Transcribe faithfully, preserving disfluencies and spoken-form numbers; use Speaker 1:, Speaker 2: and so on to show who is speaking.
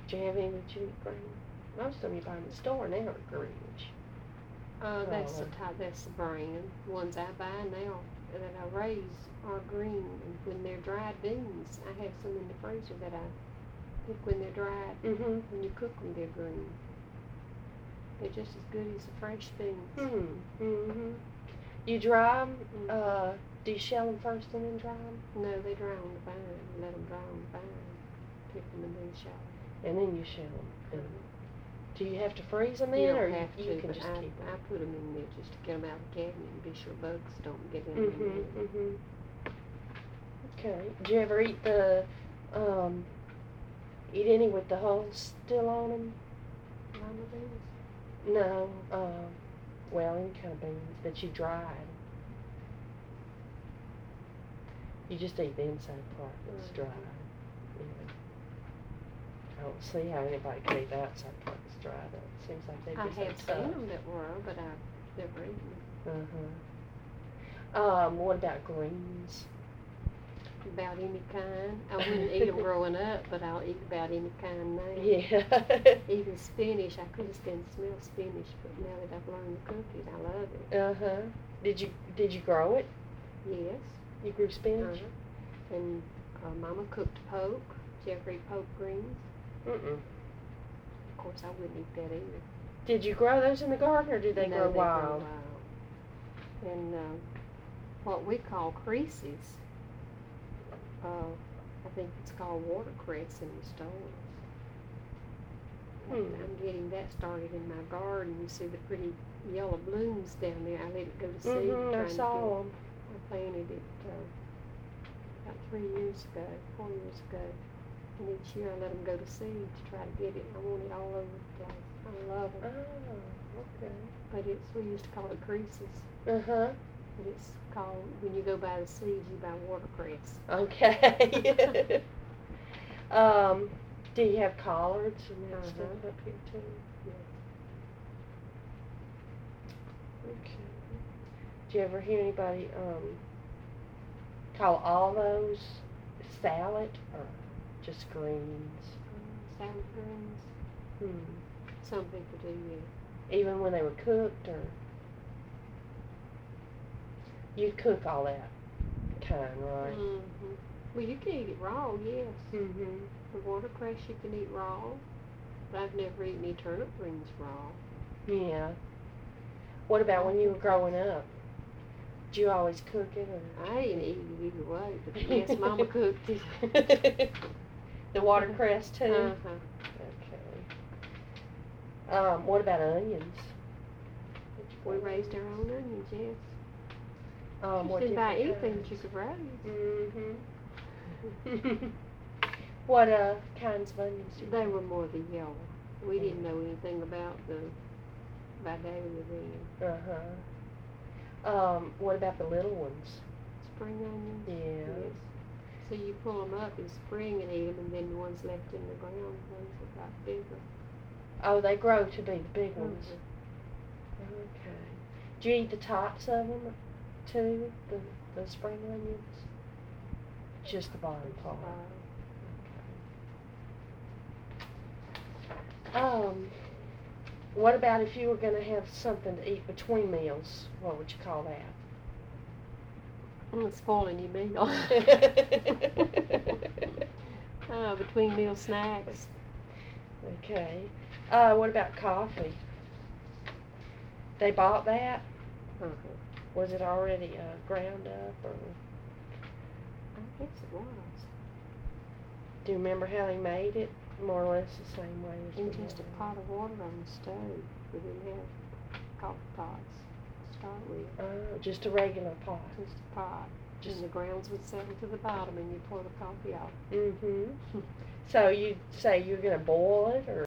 Speaker 1: Do you have any that you eat green? Most of them you buy in the store now are greenish.
Speaker 2: Uh, that's
Speaker 1: Oh.
Speaker 2: the type, that's the brand. The ones I buy now that I raise are green, and when they're dried beans, I have some in the freezer that I pick when they're dried.
Speaker 1: Mm-hmm.
Speaker 2: When you cook them, they're green. They're just as good as the fresh beans.
Speaker 1: Mm-hmm. Mm-hmm. You dry them?
Speaker 2: Mhm.
Speaker 1: Uh, do you shell them first and then dry them?
Speaker 2: No, they dry on the vine. You let them dry on the vine. Pick them and then shell them.
Speaker 1: And then you shell them. And
Speaker 2: Mhm.
Speaker 1: do you have to freeze them
Speaker 2: You
Speaker 1: in,
Speaker 2: don't
Speaker 1: or
Speaker 2: have
Speaker 1: you
Speaker 2: to,
Speaker 1: can
Speaker 2: but
Speaker 1: just
Speaker 2: I,
Speaker 1: keep them?
Speaker 2: I put them in there just to get them out of the cabinet and be sure bugs don't get in
Speaker 1: Mm-hmm.
Speaker 2: there.
Speaker 1: Mm-hmm. Okay. Do you ever eat the, um, eat any with the hulls still on them?
Speaker 2: Lima beans?
Speaker 1: No. Um, well, any kind of beans that you dried. You just eat the inside part that's
Speaker 2: Mhm.
Speaker 1: dry. Yeah. I don't see how anybody could eat the outside part that's dry. That seems like they'd
Speaker 2: I
Speaker 1: be
Speaker 2: have
Speaker 1: so
Speaker 2: seen
Speaker 1: tough.
Speaker 2: them that were, but I've never eaten them.
Speaker 1: Uh-huh. Um, what about greens?
Speaker 2: About any kind. I wouldn't eat them growing up, but I'll eat about any kind now.
Speaker 1: Yeah.
Speaker 2: Even spinach, I couldn't stand the smell of spinach, but now that I've learned to cook it, I love it.
Speaker 1: Uh-huh. Did you did you grow it?
Speaker 2: Yes.
Speaker 1: You grew spinach?
Speaker 2: Uh-huh. And uh, Mama cooked poke. Did you ever eat poke greens?
Speaker 1: Mm-mm.
Speaker 2: Of course, I wouldn't eat that either.
Speaker 1: Did you grow those in the garden, or did they
Speaker 2: no,
Speaker 1: grow
Speaker 2: they
Speaker 1: wild?
Speaker 2: grow wild. And uh, what we call creases, uh, I think it's called watercress in the stores.
Speaker 1: Hmm.
Speaker 2: I'm getting that started in my garden. You see the pretty yellow blooms down there. I let it go to seed.
Speaker 1: Mm-hmm. I
Speaker 2: trying to
Speaker 1: saw
Speaker 2: get-
Speaker 1: them.
Speaker 2: I planted it uh, about three years ago, four years ago. And each year I let them go to seed to try to get it. I want it all over the place. I love
Speaker 1: Oh,
Speaker 2: them.
Speaker 1: okay.
Speaker 2: But it's, we used to call it creases.
Speaker 1: Uh-huh.
Speaker 2: But it's called, when you go buy the seeds, you buy watercress.
Speaker 1: Okay. um, do you have collards and that
Speaker 2: Uh-huh.
Speaker 1: stuff up here too?
Speaker 2: Yes.
Speaker 1: Okay. Do you ever hear anybody um call all those salad or just greens?
Speaker 2: Um, salad greens.
Speaker 1: Hmm.
Speaker 2: Some people do, yeah.
Speaker 1: Even when they were cooked, or you'd cook all that kind, right?
Speaker 2: Mm-hmm. Well, you can eat it raw, yes.
Speaker 1: Mm-hmm.
Speaker 2: The watercress you can eat raw, but I've never eaten any turnip greens raw.
Speaker 1: Yeah. What about when you were growing up? Did you always cook it, or?
Speaker 2: I didn't eat it either way, but yes, Mama cooked it.
Speaker 1: The watercress too?
Speaker 2: Uh-huh.
Speaker 1: Okay. Um, what about onions?
Speaker 2: We raised our own onions, yes.
Speaker 1: Um,
Speaker 2: You
Speaker 1: what
Speaker 2: didn't buy
Speaker 1: different
Speaker 2: anything that you
Speaker 1: kinds?
Speaker 2: could raise.
Speaker 1: Mm-hmm. What uh kinds of onions do you
Speaker 2: They
Speaker 1: have?
Speaker 2: were more the yellow. We didn't know anything about the Vidalia then.
Speaker 1: Uh-huh. Um, what about the little ones?
Speaker 2: Spring onions?
Speaker 1: Yeah.
Speaker 2: Yes. So you pull them up in spring and eat them, and then the ones left in the ground, those that got bigger.
Speaker 1: Oh, they grow to be the big ones.
Speaker 2: Mhm.
Speaker 1: Okay. Do you eat the tops of them too, the the spring onions? Just the bottom part.
Speaker 2: Uh,
Speaker 1: Um, what about if you were going to have something to eat between meals? What would you call that?
Speaker 2: I'm spoiling your meal. uh, between meal snacks.
Speaker 1: Okay. Uh, what about coffee? They bought that?
Speaker 2: Uh-huh.
Speaker 1: Was it already uh, ground up, or
Speaker 2: I guess it was.
Speaker 1: do you remember how they made it? More or less the same way as
Speaker 2: In
Speaker 1: we
Speaker 2: just a
Speaker 1: have.
Speaker 2: pot of water on the stove. We didn't have coffee pots to start with.
Speaker 1: Oh, just a regular pot.
Speaker 2: Just a pot.
Speaker 1: Just
Speaker 2: And the grounds would settle to the bottom and you pour the coffee out.
Speaker 1: Mm-hmm. So you say you're gonna boil it, or